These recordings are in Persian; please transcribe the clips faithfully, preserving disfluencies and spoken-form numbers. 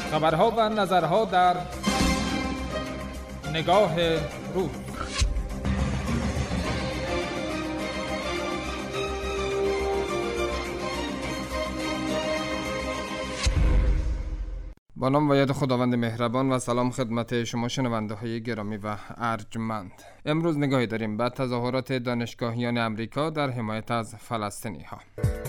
خبرها و نظرها در نگاه روز. با نام و یاد خداوند مهربان و سلام خدمت شما شنونده های گرامی و ارجمند. امروز نگاهی داریم به تظاهرات دانشگاهیان امریکا در حمایت از فلسطینی ها.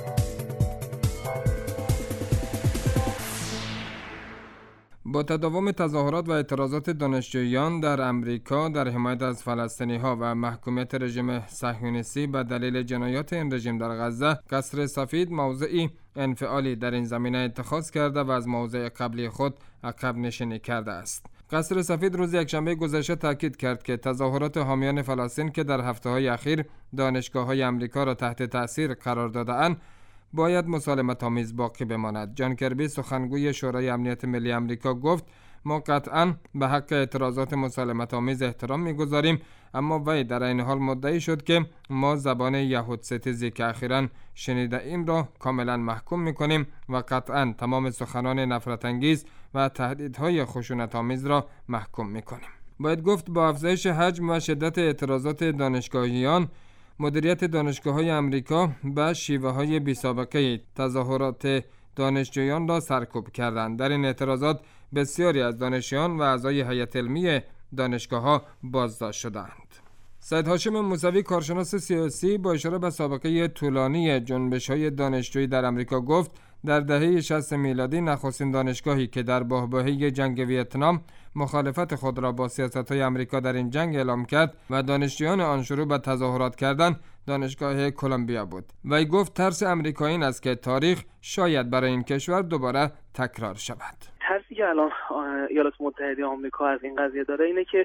با تداوم تظاهرات و اعتراضات دانشجویان در امریکا در حمایت از فلسطینی ها و محکومیت رژیم صهیونیستی به دلیل جنایات این رژیم در غزه، قصر سفید موضعی انفعالی در این زمینه اتخاذ کرده و از موضع قبلی خود عقب نشینی کرده است. قصر سفید روز یکشنبه گذشته تاکید کرد که تظاهرات حامیان فلسطین که در هفته‌های اخیر دانشگاه‌های امریکا را تحت تأثیر قرار داده‌اند باید مسالمت آمیز باقی بماند. جان کربی سخنگوی شورای امنیت ملی امریکا گفت ما قطعاً به حق اعتراضات مسالمت آمیز احترام می‌گذاریم، اما وی در این حال مدعی شد که ما زبان یهود ستیزی که اخیراً شنیده ایم را کاملاً محکوم می‌کنیم و قطعاً تمام سخنان نفرت انگیز و تهدیدهای خشونت آمیز را محکوم می‌کنیم. باید گفت با افزایش حجم و شدت اعتراضات دانشگاهیان، مدیریت دانشگاه‌های امریکا به شیوه‌های بی‌سابقه تظاهرات دانشجویان را سرکوب کردند. در این اعتراضات بسیاری از دانشیان و اعضای هیئت علمی دانشگاه‌ها بازداشت شدند. سید هاشم موسوی کارشناس سیاسی با اشاره به سابقه طولانی جنبش‌های دانشجویی در امریکا گفت در دهه شصت میلادی نخستین دانشگاهی که در بحبوحه جنگ ویتنام مخالفت خود را با سیاست‌های امریکا در این جنگ اعلام کرد و دانشجویان آن شروع به تظاهرات کردند، دانشگاه کلمبیا بود. وی گفت ترس امریکایی این است که تاریخ شاید برای این کشور دوباره تکرار شود. ترسی که الان ایالات متحده آمریکا از این قضیه داره اینه که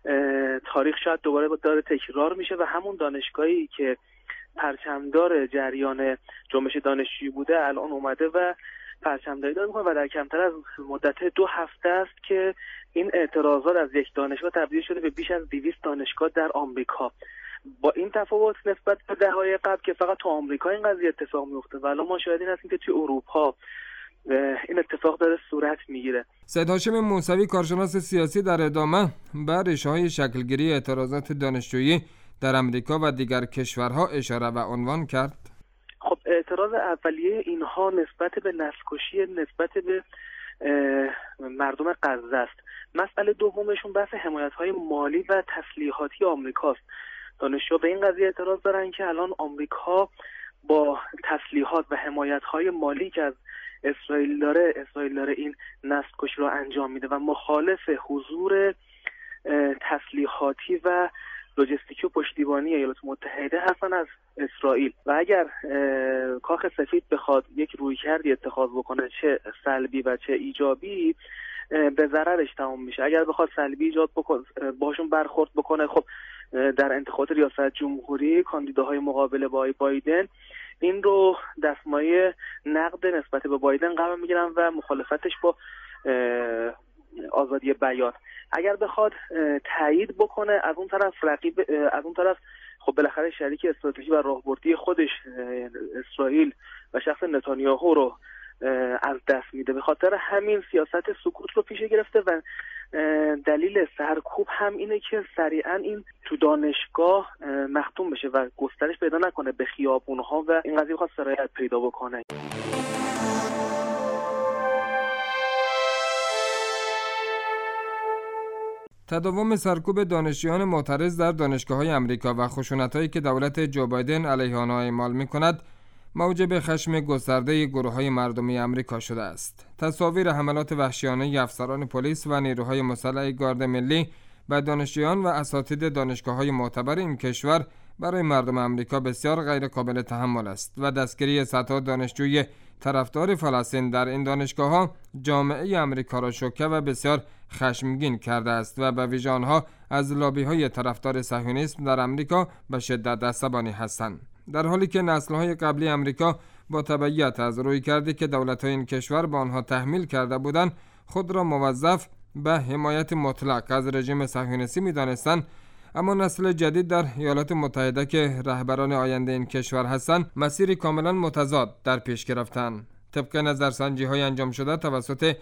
تاریخ شاید دوباره داره تکرار میشه و همون دانشگاهی که پرچمدار جریان جنبش دانشجویی بوده الان اومده و پرچمداری داره میکنه و در کمتر از مدت دو هفته است که این اعتراضات از یک دانشگاه تبدیل شده به بیش از دویست دانشگاه در آمریکا. با این تفاوت نسبت به دهه‌های قبل که فقط تو آمریکا این قضیه اتفاق میفته و الان ما شاهد این هستیم که تو اروپا این اتفاق داره صورت میگیره. سید هاشم موسوی کارشناس سیاسی در ادامه بر ریشه‌های شکلگیری اعتراضات دانشجویی در امریکا و دیگر کشورها اشاره و عنوان کرد. خب اعتراض اولیه اینها نسبت به نسل‌کشی نسبت به مردم غزه است. مسئله دومشون بحث حمایت‌های مالی و تسلیحاتی آمریکاست. دانشجو به این قضیه اعتراض دارن که الان آمریکا با تسلیحات و حمایت‌های مالی که از اسرائیل داره اسرائیل داره این نسل‌کشی رو انجام میده و مخالف حضور تسلیحاتی و لوجستیکی و پشتیبانی ایالات متحده هستن از اسرائیل و اگر کاخ سفید بخواد یک رویکردی اتخاذ بکنه چه سلبی و چه ایجابی به ضررش تمام میشه. اگر بخواد سلبی ایجاد بکنه باشون برخورد بکنه، خب در انتخابات ریاست جمهوری کاندیداهای مقابل با بایدن این رو دستمایه نقد نسبت به بایدن قرار میگیرن و مخالفتش با آزادی بیان. اگر بخواد تایید بکنه از اون طرف رقیب از اون طرف خب بالاخره شریک استراتژی و راهبردی خودش اسرائیل و شخص نتانیاهو رو از دست میده. به خاطر همین سیاست سکوت رو پیش گرفته و دلیل سرکوب هم اینه که سریعا این تو دانشگاه مختوم بشه و گسترش پیدا نکنه به خیابونها و این قضیه بخواد سرایت پیدا بکنه. تداوم سرکوب دانشجویان معترض در دانشگاه‌های امریکا و خشونت‌هایی که دولت جو بایدن علیه آنها اعمال می‌کند موجب خشم گسترده گروه‌های مردمی امریکا شده است. تصاویر حملات وحشیانه افسران پلیس و نیروهای مسلح گارد ملی به دانشجویان و اساتید دانشگاه‌های معتبر این کشور برای مردم امریکا بسیار غیر قابل تحمل است و دستگیری صدها دانشجوی طرفدار فلسطین در این دانشگاه‌ها جامعه امریکا را شوکه و بسیار خشمگین کرده است و به ویژه آنها از لابی‌های طرفدار صهیونیسم در امریکا به شدت عصبانی هستند. در حالی که نسل‌های قبلی امریکا با تبعیت از رویکردی که دولت‌های این کشور به آنها تحمیل کرده بودند خود را موظف به حمایت مطلق از رژیم صهیونیستی می‌دانستند، اما نسل جدید در ایالات متحده که رهبران آینده این کشور هستند مسیری کاملا متضاد در پیش گرفتند. طبق نظرسنجی‌های انجام شده توسط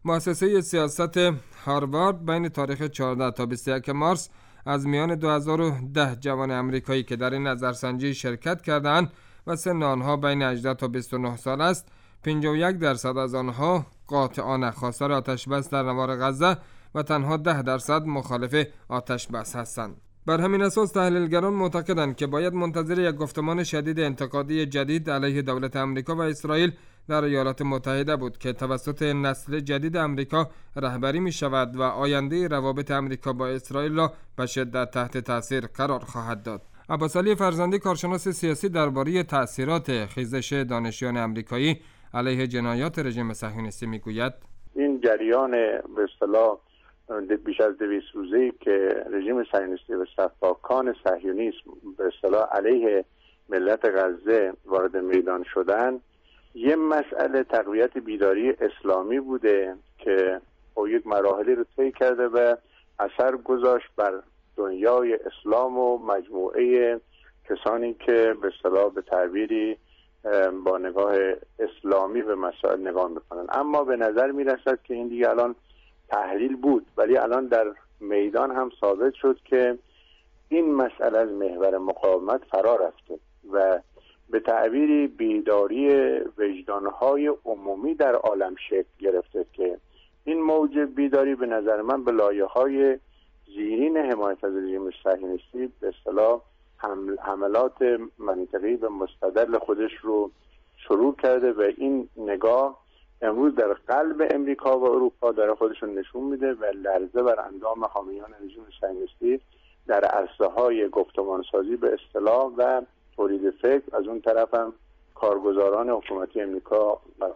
مؤسسه سیاست هاروارد بین تاریخ چهارده تا بیست و یک مارس از میان دو هزار و ده جوان آمریکایی که در این نظرسنجی شرکت کردند و سن آنها بین هجده تا بیست و نه سال است، پنجاه و یک درصد از آنها قاطعانه خواستار آتش بس در نوار غزه و تنها ده درصد مخالف آتش بس هستند. بر همین اساس تحلیلگران معتقدند که باید منتظر یک گفتمان شدید انتقادی جدید علیه دولت آمریکا و اسرائیل در ایالات متحده بود که توسط نسل جدید آمریکا رهبری می شود و آینده روابط آمریکا با اسرائیل را به شدت تحت تاثیر قرار خواهد داد. عباس علی فرزندی، کارشناس سیاسی، درباره تأثیرات خیزش دانشجویان آمریکایی علیه جنایات رژیم صهیونیستی میگوید: این جریان به اصطلاح بیش از دویست روزه‌ای که رژیم صهیونیستی و سفاکان صهیونیسم به اصطلاح علیه ملت غزه وارد میدان شدن، یه مسئله تقویت بیداری اسلامی بوده که با یک مراحلی رو طی کرده و اثر گذاشت بر دنیای اسلام و مجموعه کسانی که به اصطلاح به تعبیری با نگاه اسلامی به مسائل نگاه میکنن. اما به نظر میرسد که این دیگه الان تحلیل بود، ولی الان در میدان هم ثابت شد که این مسئله از محور مقاومت فرا رفته و به تعبیری بیداری وجدانهای عمومی در عالم شکل گرفته که این موج بیداری به نظر من به لایه‌های زیرین حمایت از رژیم صهیونیستی به اصطلاح حملات منطقی و مستدل خودش رو شروع کرده و این نگاه امروز در قلب امریکا و اروپا داره خودشون نشون میده و لرزه بر اندام حامیان رژیم صهیونیستی در عرصه‌های گفتمانسازی به اصطلاح و تولید فکر، از اون طرف هم کارگزاران حکومتی امریکا برام.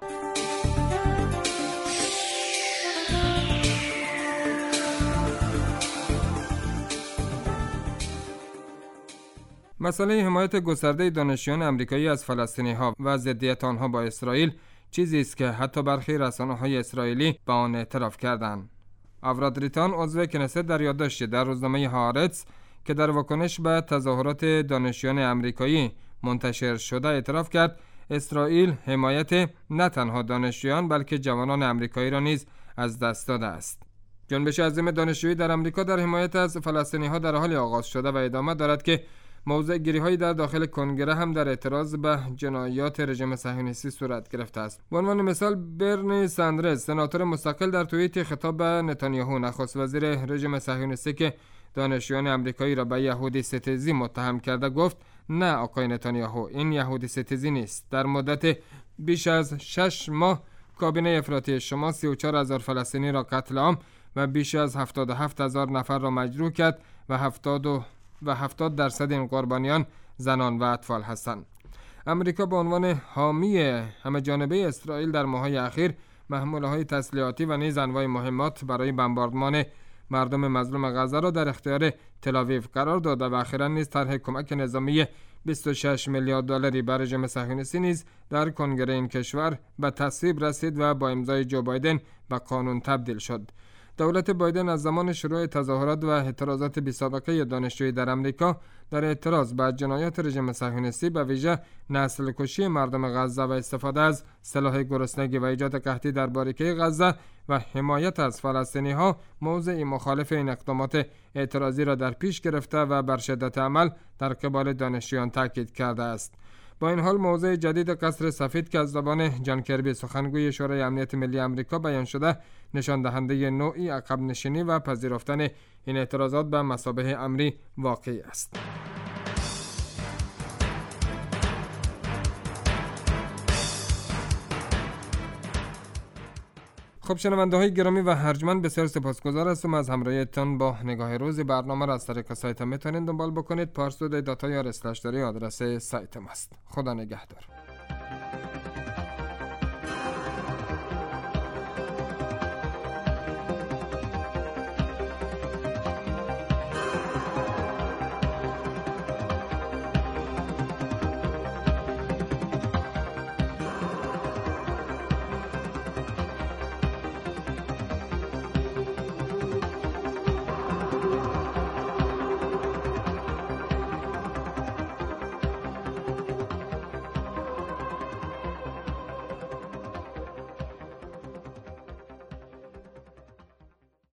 مسئله حمایت گسترده دانشجویان آمریکایی از فلسطینی‌ها و ضدیت آنها با اسرائیل چیزی است که حتی برخی رسانه‌های اسرائیلی به آن اعتراف کردند. اورادریتان، عضو کنست، در یادداشت در روزنامه هارتز که در واکنش به تظاهرات دانشجویان آمریکایی منتشر شده اعتراف کرد اسرائیل حمایت نه تنها دانشجویان بلکه جوانان آمریکایی را نیز از دست داده است. جنبش عظیم دانشجویی در آمریکا در حمایت از فلسطینی‌ها در حال آغاز شده و ادامه دارد که موضع گیری‌هایی در داخل کنگره هم در اعتراض به جنایات رژیم صهیونیستی صورت گرفته است. به عنوان مثال برنی ساندرز، سناتور مستقل، در توییت خطاب به نتانیاهو، نخست وزیر رژیم صهیونیستی که دانشجویان آمریکایی را به یهودی ستیزی متهم کرده، گفت: نه آقای نتانیاهو، این یهودی ستیزی نیست. در مدت بیش از شش ماه کابینه افراطی شما سی و چهار هزار فلسطینی را قتل عام و بیش از هفتاد و هفت هزار نفر را مجروح کرد و هفتاد و هفتاد درصد این قربانیان زنان و اطفال هستند. امریکا به عنوان حامی همه جانبه اسرائیل در ماه‌های اخیر محموله‌های تسلیحاتی و نیز انواع مهمات برای بمباردمان مردم مظلوم غزه را در اختیار تل‌آویو قرار داده و اخیراً نیز طرح کمک نظامی بیست و شش میلیارد دلاری بر رژیم صهیونیستی نیز در کنگره این کشور به تصویب رسید و با امضای جو بایدن به قانون تبدیل شد. دولت بایدن از زمان شروع تظاهرات و اعتراضات بی‌سابقه دانشجویی در آمریکا در اعتراض به جنایات رژیم صهیونیستی، به ویژه نسل کشی مردم غزه و استفاده از سلاح گرسنگی و ایجاد قحطی در باریکه غزه و حمایت از فلسطینی‌ها، موضع مخالف این اقدامات اعتراضی را در پیش گرفته و بر شدت عمل در قبال دانشجویان تاکید کرده است. با این حال موضع جدید قصر سفید که از زبان جان کربی، سخنگوی شورای امنیت ملی آمریکا، بیان شده، نشان دهنده نوعی عقب نشینی و پذیرفتن این اعتراضات به مثابه امری واقعی است. خب شنونده های گرامی و ارجمند، بسیار سپاسگزار هستم از همراهیتان با نگاه روز. برنامه را از طریق سایت میتونید دنبال بکنید. پارسود دات آی آر اسلش داری آدرس سایت ماست. خدا نگهدار.